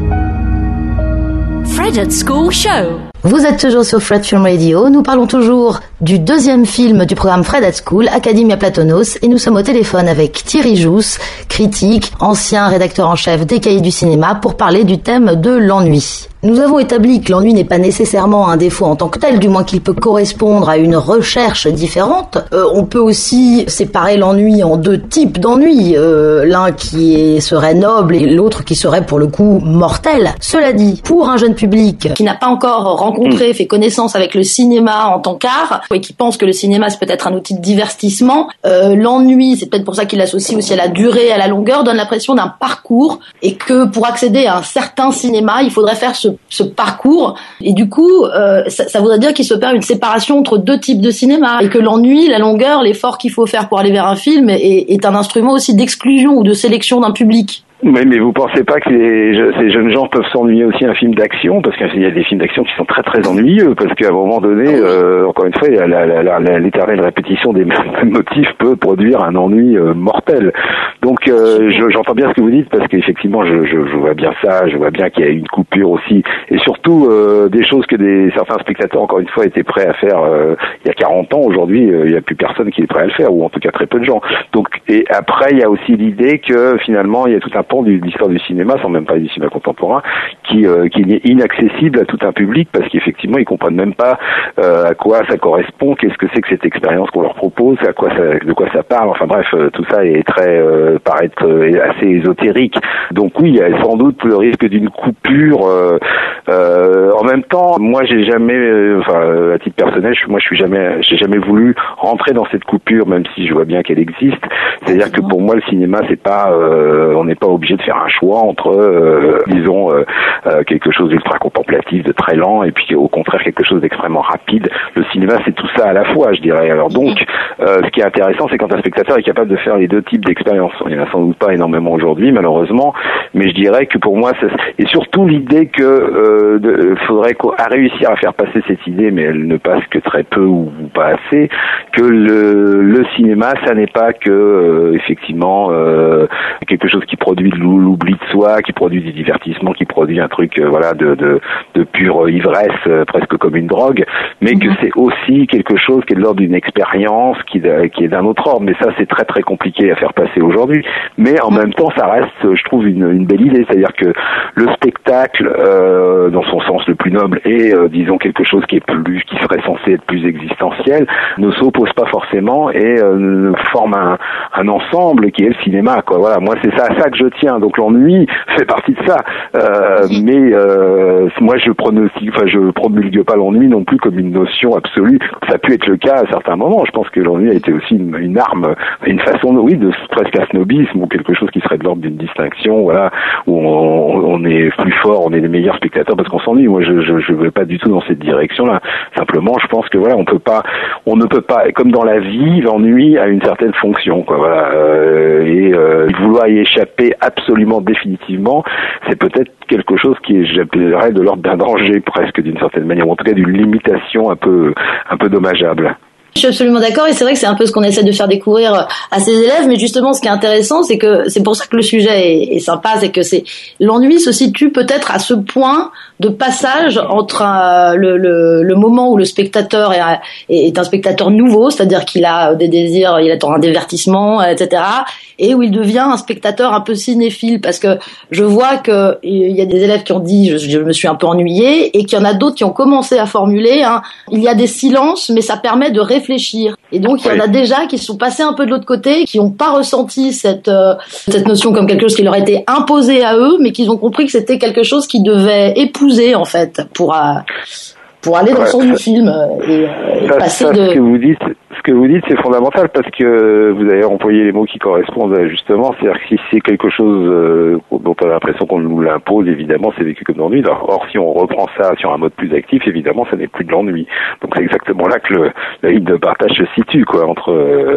Fred at School Show. Vous êtes toujours sur Fred Film Radio. Nous parlons toujours du deuxième film du programme Fred at School, Academia Platonos, et nous sommes au téléphone avec Thierry Jousse, critique, ancien rédacteur en chef des Cahiers du cinéma, pour parler du thème de l'ennui. Nous avons établi que l'ennui n'est pas nécessairement un défaut en tant que tel, du moins qu'il peut correspondre à une recherche différente. On peut aussi séparer l'ennui en 2 types d'ennui, l'un qui serait noble et l'autre qui serait pour le coup mortel. Cela dit, pour un jeune public qui n'a pas encore rencontré, fait connaissance avec le cinéma en tant qu'art, et qui pense que le cinéma c'est peut-être un outil de divertissement, l'ennui, c'est peut-être pour ça qu'il l'associe aussi à la durée, à la longueur, donne l'impression d'un parcours, et que pour accéder à un certain cinéma, il faudrait faire ce parcours, et du coup ça voudrait dire qu'il se perd une séparation entre 2 types de cinéma, et que l'ennui, la longueur, l'effort qu'il faut faire pour aller vers un film est un instrument aussi d'exclusion ou de sélection d'un public. Oui, mais vous pensez pas que ces jeunes gens peuvent s'ennuyer aussi un film d'action, parce qu'il y a des films d'action qui sont très très ennuyeux, parce qu'à un moment donné, encore une fois, l'éternelle répétition des mêmes motifs peut produire un ennui mortel. Donc j'entends bien ce que vous dites, parce qu'effectivement je vois bien ça, je vois bien qu'il y a une coupure aussi, et surtout des choses que certains spectateurs, encore une fois, étaient prêts à faire il y a 40 ans. Aujourd'hui, il n'y a plus personne qui est prêt à le faire, ou en tout cas très peu de gens. Donc, et après il y a aussi l'idée que finalement il y a tout un pan de l'histoire du cinéma, sans même parler du cinéma contemporain, qui est inaccessible à tout un public parce qu'effectivement ils comprennent même pas à quoi ça correspond, qu'est-ce que c'est que cette expérience qu'on leur propose, de quoi ça parle. Enfin bref, tout ça est paraît être assez ésotérique. Donc oui, il y a sans doute le risque d'une coupure. En même temps, moi j'ai jamais, à titre personnel, j'ai jamais voulu rentrer dans cette coupure, même si je vois bien qu'elle existe. C'est-à-dire que pour moi le cinéma c'est pas, on n'est pas obligé de faire un choix entre, disons, quelque chose d'ultra contemplatif, de très lent, et puis au contraire quelque chose d'extrêmement rapide. Le cinéma c'est tout ça à la fois, je dirais. Alors donc, ce qui est intéressant, c'est quand un spectateur est capable de faire les deux types d'expériences. Il n'y en a sans doute pas énormément aujourd'hui, malheureusement, mais je dirais que pour moi, et surtout l'idée que faudrait réussir à faire passer cette idée, mais elle ne passe que très peu ou pas assez, que le cinéma, ça n'est pas que effectivement quelque chose qui produit l'oubli de soi, qui produit du divertissement, qui produit un truc de pure ivresse, presque comme une drogue, mais que c'est aussi quelque chose qui est de l'ordre d'une expérience qui est d'un autre ordre. Mais ça, c'est très très compliqué à faire passer aujourd'hui. Mais en même temps, ça reste, je trouve, une belle idée. C'est-à-dire que le spectacle, dans son sens le plus noble, et disons quelque chose qui serait censé être plus existentiel, ne s'oppose pas forcément et forme un ensemble qui est le cinéma, quoi. Voilà, moi c'est ça à ça que je tiens. Donc l'ennui fait partie de ça. Mais moi je promulgue pas l'ennui non plus comme une notion absolue. Ça a pu être le cas à certains moments. Je pense que l'ennui a été aussi une arme, une façon, oui, de presque un snobisme ou quelque chose qui serait de l'ordre d'une distinction, voilà, où on est plus fort, on est les meilleurs spectateurs parce qu'on s'ennuie. Moi, je veux pas du tout dans cette direction-là. Simplement, je pense que voilà, on ne peut pas, comme dans la vie, l'ennui a une certaine fonction, quoi, voilà, et vouloir y échapper absolument définitivement, c'est peut-être quelque chose qui est, j'appellerais, de l'ordre d'un danger presque d'une certaine manière, ou en tout cas d'une limitation un peu dommageable. Je suis absolument d'accord et c'est vrai que c'est un peu ce qu'on essaie de faire découvrir à ses élèves, mais justement ce qui est intéressant c'est que c'est pour ça que le sujet est sympa, c'est que l'ennui se situe peut-être à ce point de passage entre le moment où le spectateur est un spectateur nouveau, c'est-à-dire qu'il a des désirs, il attend un divertissement, etc., et où il devient un spectateur un peu cinéphile, parce que je vois que il y a des élèves qui ont dit je me suis un peu ennuyé, et qu'il y en a d'autres qui ont commencé à formuler il y a des silences mais ça permet de réfléchir. Et donc il y en a déjà qui sont passés un peu de l'autre côté, qui n'ont pas ressenti cette notion comme quelque chose qui leur était imposé à eux, mais qu'ils ont compris que c'était quelque chose qui devait épouser en fait pour aller dans le sens du film et passer de... Ce que vous dites, c'est fondamental parce que vous avez employé les mots qui correspondent justement. C'est-à-dire que si c'est quelque chose dont on a l'impression qu'on nous l'impose, évidemment, c'est vécu comme de l'ennui. Or, si on reprend ça sur un mode plus actif, évidemment, ça n'est plus de l'ennui. Donc, c'est exactement là que la ligne de partage se situe, quoi, entre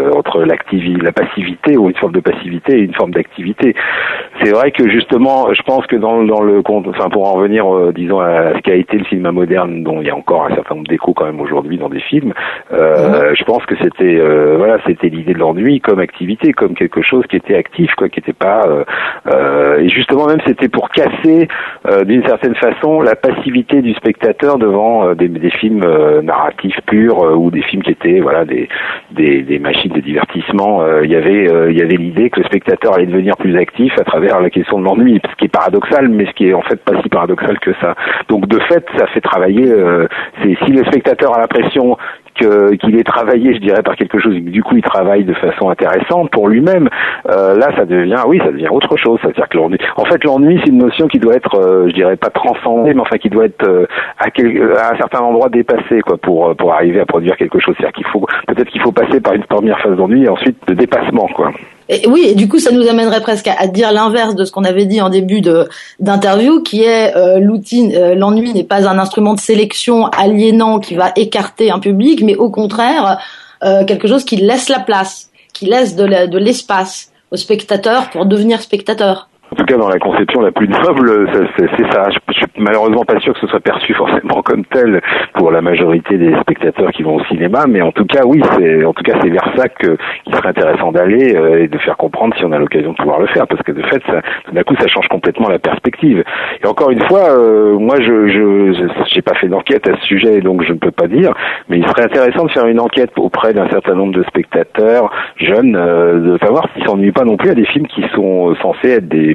la passivité ou une forme de passivité et une forme d'activité. C'est vrai que justement, je pense que dans le pour en revenir, disons, à ce qu'a été le cinéma moderne, dont il y a encore un certain nombre d'échos quand même aujourd'hui dans des films, je pense que c'était l'idée de l'ennui comme activité, comme quelque chose qui était actif, quoi, qui était pas et justement même c'était pour casser d'une certaine façon la passivité du spectateur devant des films narratifs purs ou des films qui étaient des machines de divertissement. Il y avait l'idée que le spectateur allait devenir plus actif à travers la question de l'ennui, ce qui est paradoxal, mais ce qui est en fait pas si paradoxal que ça. Donc de fait, ça fait travailler. Si le spectateur a l'impression qu'il est travaillé, je dirais, par quelque chose, et que du coup il travaille de façon intéressante pour lui-même, là ça devient autre chose. C'est-à-dire que l'ennui c'est une notion qui doit être, je dirais pas transcendée, mais enfin qui doit être à un certain endroit dépassée, quoi, pour arriver à produire quelque chose. C'est-à-dire qu'il faut passer par une première phase d'ennui et ensuite de dépassement, quoi. Et oui, et du coup, ça nous amènerait presque à dire l'inverse de ce qu'on avait dit en début d'interview, qui est l'ennui n'est pas un instrument de sélection aliénant qui va écarter un public, mais au contraire, quelque chose qui laisse la place, qui laisse de l'espace au spectateur pour devenir spectateur. En tout cas, dans la conception la plus noble, c'est ça. Je suis malheureusement pas sûr que ce soit perçu forcément comme tel pour la majorité des spectateurs qui vont au cinéma, mais en tout cas, oui, c'est vers ça qu'il serait intéressant d'aller et de faire comprendre si on a l'occasion de pouvoir le faire, parce que de fait, tout d'un coup, ça change complètement la perspective. Et encore une fois, moi, j'ai pas fait d'enquête à ce sujet, donc je ne peux pas dire, mais il serait intéressant de faire une enquête auprès d'un certain nombre de spectateurs jeunes, de savoir s'ils s'ennuient pas non plus à des films qui sont censés être des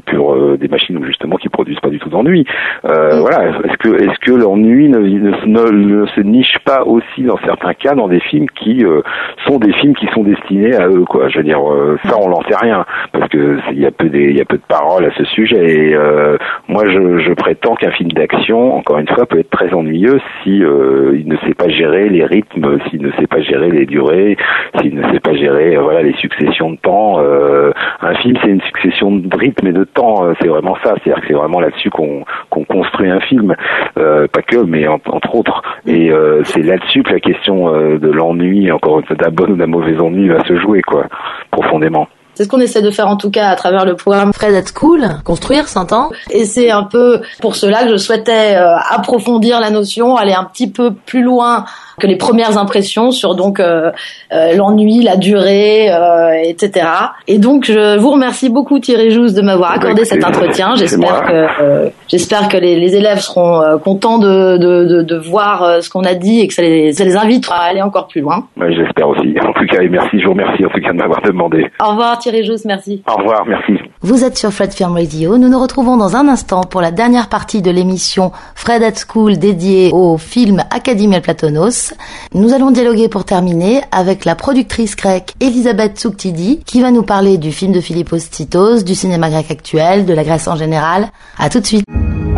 pour des machines justement qui produisent pas du tout d'ennui. Voilà. Est-ce que l'ennui ne se niche pas aussi dans certains cas dans des films qui sont destinés à eux, quoi. Je veux dire, ça on n'en sait rien parce que il y a peu de paroles à ce sujet. Et moi, je prétends qu'un film d'action, encore une fois, peut être très ennuyeux si il ne sait pas gérer les rythmes, s'il ne sait pas gérer les durées, s'il ne sait pas gérer les successions de temps. Un film, c'est une succession de rythmes et de temps. C'est vraiment ça. C'est-à-dire que c'est vraiment là-dessus qu'on construit un film, pas que, mais entre autres. Et c'est là-dessus que la question de l'ennui, encore une fois, d'un bon ou d'un mauvais ennui, va se jouer, quoi, profondément. C'est ce qu'on essaie de faire en tout cas à travers le programme Fred at School, construire, s'entend. Et c'est un peu pour cela que je souhaitais approfondir la notion, aller un petit peu plus loin que les premières impressions sur donc l'ennui, la durée, etc. Et donc je vous remercie beaucoup Thierry Jousse de m'avoir accordé cet entretien. J'espère que les élèves seront contents de voir ce qu'on a dit et que ça les invitera à aller encore plus loin. Ouais, j'espère aussi. En tout cas, je vous remercie en tout cas de m'avoir demandé. Au revoir Thierry Jousse, merci. Au revoir, merci. Vous êtes sur Fred Film Radio. Nous nous retrouvons dans un instant pour la dernière partie de l'émission Fred at School dédiée au film Academia Platonos. Nous allons dialoguer pour terminer avec la productrice grecque Elisabeth Tsouktidi qui va nous parler du film de Philippos Tsitos, du cinéma grec actuel, de la Grèce en général. À tout de suite.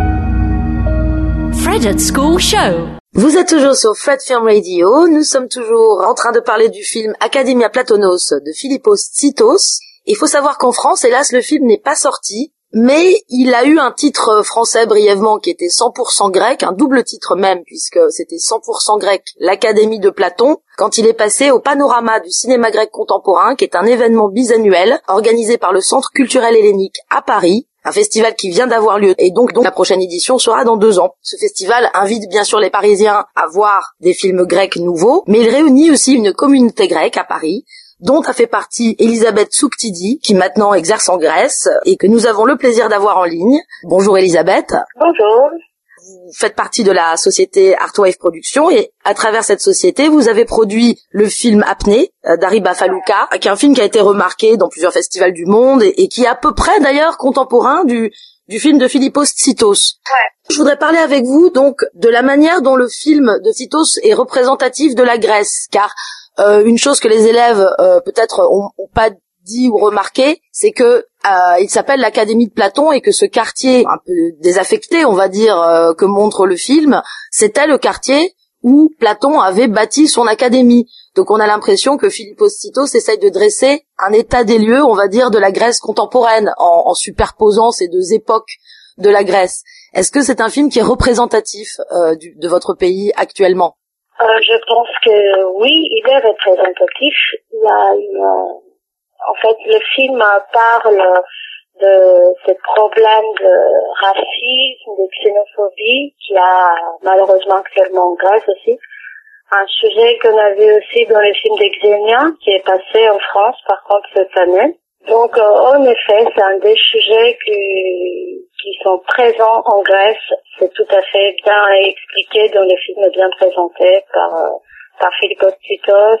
Fred at School Show. Vous êtes toujours sur Fred Film Radio. Nous sommes toujours en train de parler du film Academia Platonos de Philippos Tsitos. Il faut savoir qu'en France, hélas, le film n'est pas sorti. Mais il a eu un titre français brièvement qui était 100% grec, un double titre même puisque c'était 100% grec, l'Académie de Platon, quand il est passé au Panorama du cinéma grec contemporain, qui est un événement bisannuel organisé par le Centre culturel hellénique à Paris, un festival qui vient d'avoir lieu et donc la prochaine édition sera dans 2 ans. Ce festival invite bien sûr les Parisiens à voir des films grecs nouveaux, mais il réunit aussi une communauté grecque à Paris, dont a fait partie Elisabeth Tsouktidi, qui maintenant exerce en Grèce et que nous avons le plaisir d'avoir en ligne. Bonjour Elisabeth. Bonjour. Vous faites partie de la société Artwave Productions et à travers cette société, vous avez produit le film Apnée d'Ari Bafalouka, qui est un film qui a été remarqué dans plusieurs festivals du monde et qui est à peu près d'ailleurs contemporain du film de Philippos Tsitos. Ouais. Je voudrais parler avec vous donc de la manière dont le film de Tsitos est représentatif de la Grèce, car une chose que les élèves peut-être ont pas dit ou remarqué, c'est que il s'appelle l'Académie de Platon et que ce quartier un peu désaffecté, on va dire, que montre le film, c'était le quartier où Platon avait bâti son académie. Donc on a l'impression que Philippos Tsitos essaye de dresser un état des lieux, on va dire, de la Grèce contemporaine en superposant ces 2 époques de la Grèce. Est-ce que c'est un film qui est représentatif de votre pays actuellement? Je pense que oui, il est représentatif. Il y a en fait, le film parle de ces problèmes de racisme, de xénophobie qu'il y a malheureusement actuellement en Grèce aussi. Un sujet qu'on a vu aussi dans le film d'Exenia, qui est passé en France par contre cette année. Donc en effet, c'est un des sujets qui sont présents en Grèce. C'est tout à fait bien expliqué dans le film, bien présenté par Philippos Tsitos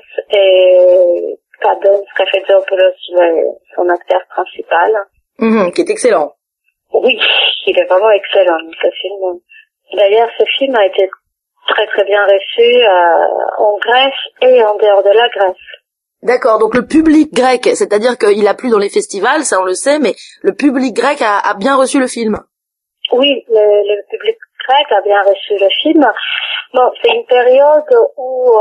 et Kados Kafetopoulos, son acteur principal. Qui est excellent. Oui, il est vraiment excellent, ce film. D'ailleurs, ce film a été très très bien reçu en Grèce et en dehors de la Grèce. D'accord, donc le public grec, c'est-à-dire qu'il a plu dans les festivals, ça on le sait, mais le public grec a bien reçu le film. Oui, le public grec a bien reçu le film. Bon, c'est une période où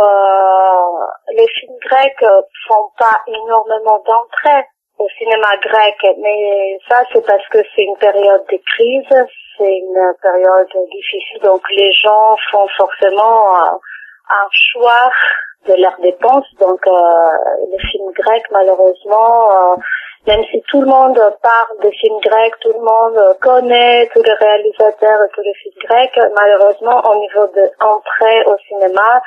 les films grecs font pas énormément d'entrées au cinéma grec, mais ça c'est parce que c'est une période de crise, c'est une période difficile, donc les gens font forcément un choix de leurs dépenses. Donc les films grecs, malheureusement, même si tout le monde parle des films grecs, tout le monde connaît tous les réalisateurs et tous les films grecs, malheureusement au niveau de entrée au cinéma,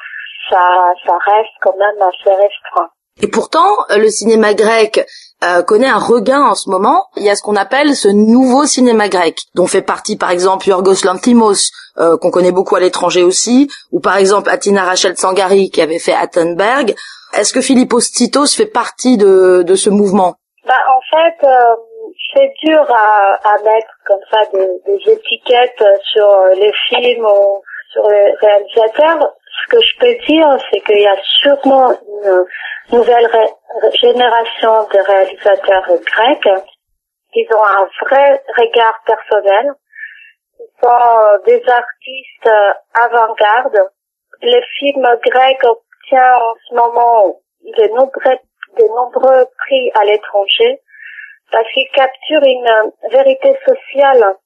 ça reste quand même assez restreint. Et pourtant, le cinéma grec connaît un regain en ce moment. Il y a ce qu'on appelle ce nouveau cinéma grec, dont fait partie par exemple Yorgos Lanthimos, qu'on connaît beaucoup à l'étranger aussi, ou par exemple Atina Rachel Tsangari qui avait fait Attenberg. Est-ce que Philippos Tsitos fait partie de ce mouvement? En fait, c'est dur à mettre comme ça des étiquettes sur les films ou sur les réalisateurs. Ce que je peux dire, c'est qu'il y a sûrement une nouvelle génération de réalisateurs grecs. Ils ont un vrai regard personnel. Ils sont des artistes avant-garde. Les films grecs obtiennent en ce moment de nombreux prix à l'étranger parce qu'ils capturent une vérité sociale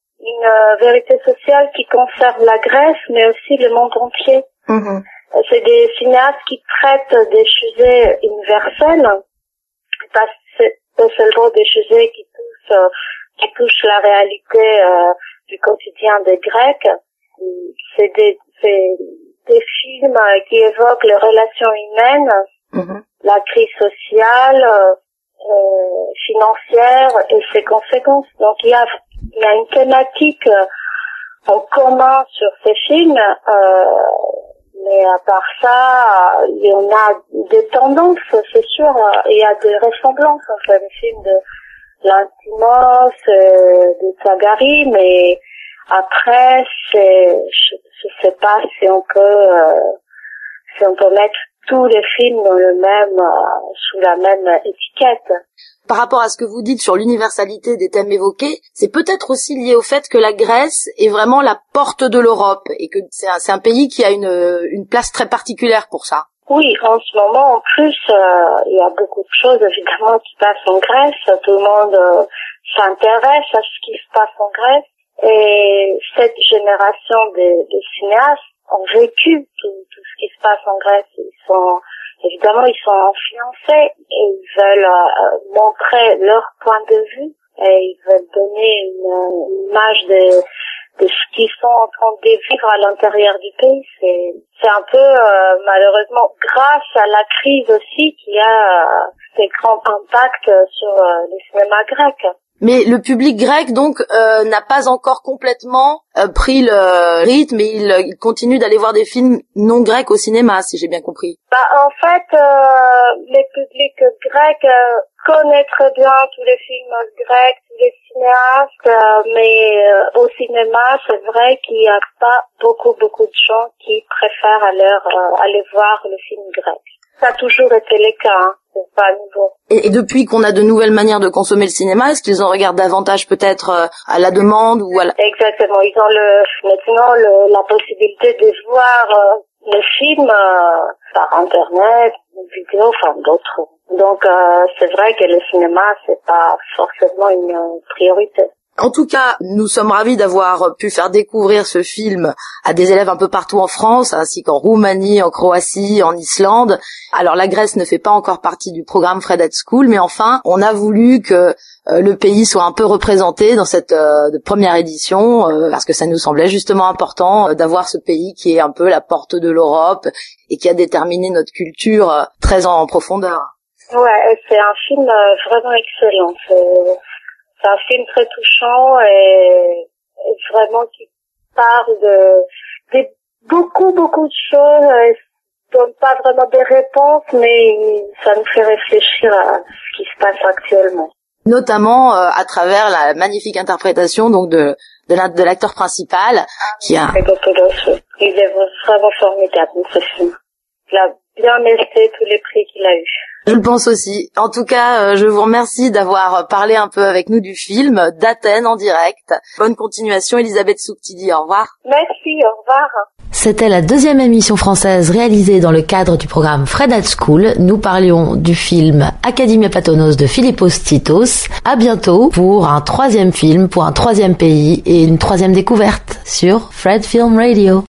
qui concerne la Grèce, mais aussi le monde entier. Mm-hmm. C'est des cinéastes qui traitent des sujets universels, pas seulement des sujets qui touchent la réalité du quotidien des Grecs. C'est des films qui évoquent les relations humaines, mm-hmm. la crise sociale, financière et ses conséquences. Donc il y a une thématique en commun sur ces films, mais à part ça, il y en a des tendances, c'est sûr. Il y a des ressemblances entre les films de Lanthimos, de Tsagari, mais après, je sais pas si on peut mettre tous les films dans sous la même étiquette. Par rapport à ce que vous dites sur l'universalité des thèmes évoqués, c'est peut-être aussi lié au fait que la Grèce est vraiment la porte de l'Europe et que c'est un pays qui a une place très particulière pour ça. Oui, en ce moment, en plus, il y a beaucoup de choses, évidemment, qui passent en Grèce. Tout le monde s'intéresse à ce qui se passe en Grèce. Et cette génération de cinéastes ont vécu tout ce qui se passe en Grèce. Ils sont influencés et ils veulent montrer leur point de vue et ils veulent donner une image de ce qu'ils sont en train de vivre à l'intérieur du pays. C'est un peu malheureusement grâce à la crise aussi qu'il y a des grands impacts sur le cinéma grec. Mais le public grec, donc, n'a pas encore complètement pris le rythme et il continue d'aller voir des films non grecs au cinéma, si j'ai bien compris. En fait, les publics grecs connaissent très bien tous les films grecs, tous les cinéastes, mais au cinéma, c'est vrai qu'il n'y a pas beaucoup de gens qui préfèrent aller voir le film grec. Ça a toujours été le cas, hein. C'est pas nouveau. Et depuis qu'on a de nouvelles manières de consommer le cinéma, est-ce qu'ils en regardent davantage peut-être à la demande ou à la... Exactement. Ils ont maintenant la possibilité de voir les films par internet, vidéo, d'autres. Donc c'est vrai que le cinéma c'est pas forcément une priorité. En tout cas, nous sommes ravis d'avoir pu faire découvrir ce film à des élèves un peu partout en France, ainsi qu'en Roumanie, en Croatie, en Islande. Alors la Grèce ne fait pas encore partie du programme Fred at School, mais enfin, on a voulu que le pays soit un peu représenté dans cette première édition, parce que ça nous semblait justement important d'avoir ce pays qui est un peu la porte de l'Europe et qui a déterminé notre culture très en profondeur. Ouais, c'est un film vraiment excellent. C'est un film très touchant et vraiment qui parle de beaucoup de choses. Il donne pas vraiment des réponses, mais ça nous fait réfléchir à ce qui se passe actuellement. Notamment à travers la magnifique interprétation donc de l'acteur principal qui a... Il est vraiment formidable ce film. Il a bien mérité tous les prix qu'il a eu. Je le pense aussi. En tout cas, je vous remercie d'avoir parlé un peu avec nous du film, d'Athènes en direct. Bonne continuation, Elisabeth Souktidi. Au revoir. Merci, au revoir. C'était la deuxième émission française réalisée dans le cadre du programme Fred at School. Nous parlions du film Academia Platonos de Philippos Titos. À bientôt pour un troisième film, pour un troisième pays et une troisième découverte sur Fred Film Radio.